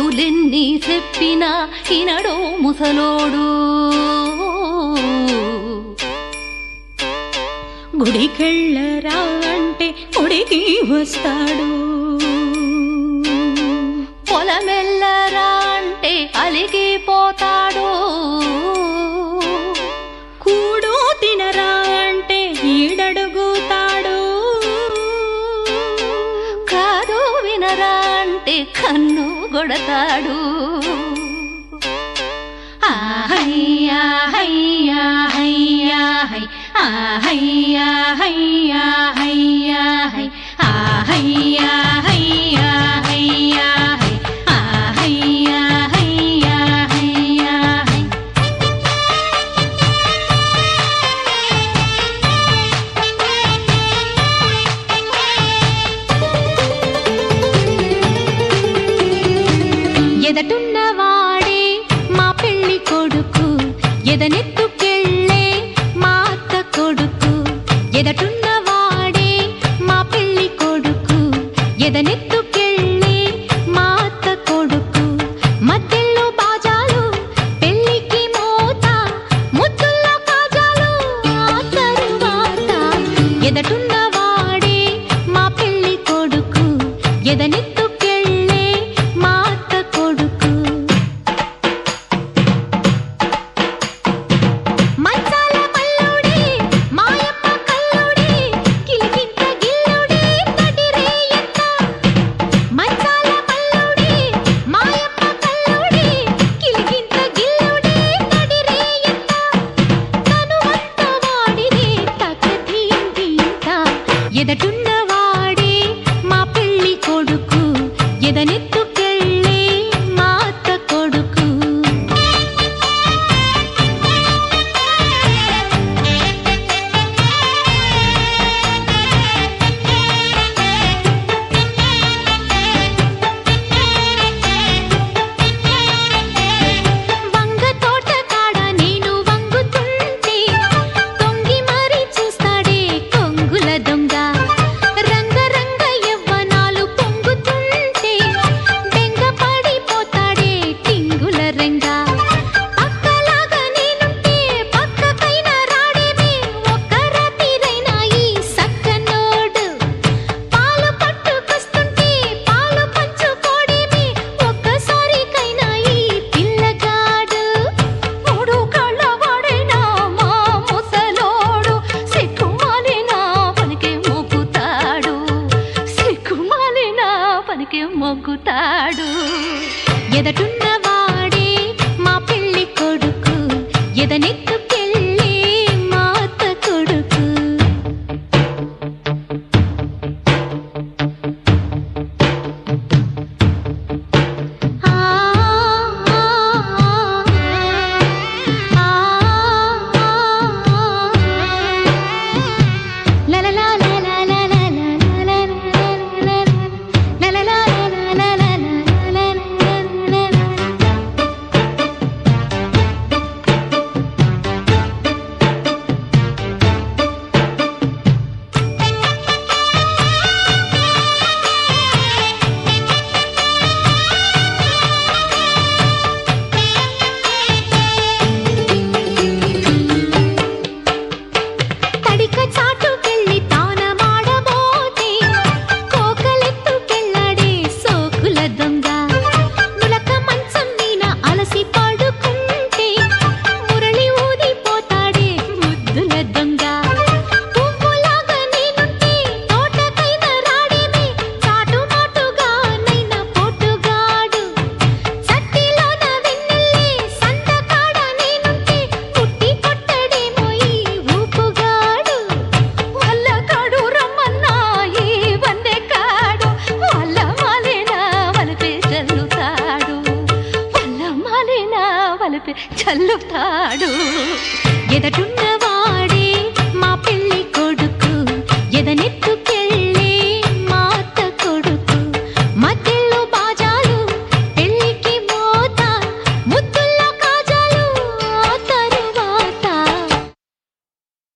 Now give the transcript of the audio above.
మాతులెన్ని చెప్పినా ఇనడో ముసలోడు. గుడికెళ్ళరా అంటే గుడికి వస్తాడు, పొలమెల్లరా అంటే అలిగిపోతాడు. కూడు తినరా అంటే ఈడడుగుతాడు, కాదు వినరా అంటే కన్ను కొడతాడు. ఆహయ్యా హయ్యా హయ్యా హై, ఆహయ్యా హయ్యా హయ్యా హై, ఆహయ్యా హయ్యా హయ్యా హై, ఆహయ్యా హయ్యా హయ్యా హై. ఎదటున్నవాడే మా పెళ్లి కొడుకు, ఎదనెత్తుకెళ్ళే మా అత్త కొడుకు. ఎదటున్నవాడే మా పెళ్లి కొడుకు, ఎదనెత్తుకెళ్ళే మా అత్త కొడుకు. మధ్యలో బాజాలు పెళ్లికి మోత, ముద్దుల్లో కాజాలు ఆ తరువాత. ఎదటున్నవాడే మా పెళ్లి కొడుకు, ఎదనెత్తుకెళ్ళే మా అత్త కొడుకు. మంచాల మల్లుడే మాయమ్మ కల్లుడే, కిలికింత గిల్లుడే తడిరేయంత. మంచాల మల్లుడే మాయమ్మ కల్లుడే, కిలికింత గిల్లుడే తడిరేయంత. తనువంత వాడిదే తకథీంది ఇంత. ఎదటున్నవాడే మా పెళ్లి కొడుకు, ఎదనెత్తుకెళ్ళే మా అత్త కొడుకు. వంగ తోట కాడ నేను వంగుతుంటే, తొంగి మరి చూస్తాడే కొంగుల దొంగ. రంగ రంగ యవ్వనాలు పొంగుతుంటే, బెంగ పడిపోతాడే టింగుల రంగ. పక్కలాగా నేనుంటే పక్కకైనా రాడేమే, ఒక్క రాత్రిరైనా ఈ సక్కనోడు. పాలు పట్టుకొస్తుంటే పాలు పంచుకోడేమే, ఒక్కసారికైనా ఈ పిల్లగాడు. మూడు కళ్ళ వాడైనా మా ముసలోడు, సిగ్గుమాలిన పనికి మొగ్గుతాడు, సిగ్గుమాలిన పనికి మొగ్గుతాడు. ఎదటున్నవాడే మా పెళ్లి కొడుకు, ఎదనెత్తుకెళ్ళే మా అత్త కొడుకు. ఆ లా లా లా లా లా లా లా లా లా లా లా లా తడిక చాటుకెళ్ళి తానమాడబోతే, కోకలెత్తుకెళ్ళాడే సోకుల దొంగ. నులక మంచం మీద అలసి పడుకుంటే, మురళి ఊదిపోతాడే ముద్దుల దొంగ. పువ్వులాగా నేనుంటే తోటకైనా రాడేమే, చాటుమాటుగానైనా పోటుగాడు. చట్టిలోన వెన్నెల్లే సందకాడ నేనుంటే, పుట్టి కొట్టడేమో ఈ ఊపుగాడు. వల్లకాడు రమ్మన్నా ఈ వన్నెకాడు, వల్ల మాలిన వలపే చల్లుతాడు, వల్ల మాలిన వలపే చల్లుతాడు. ఎదటున్న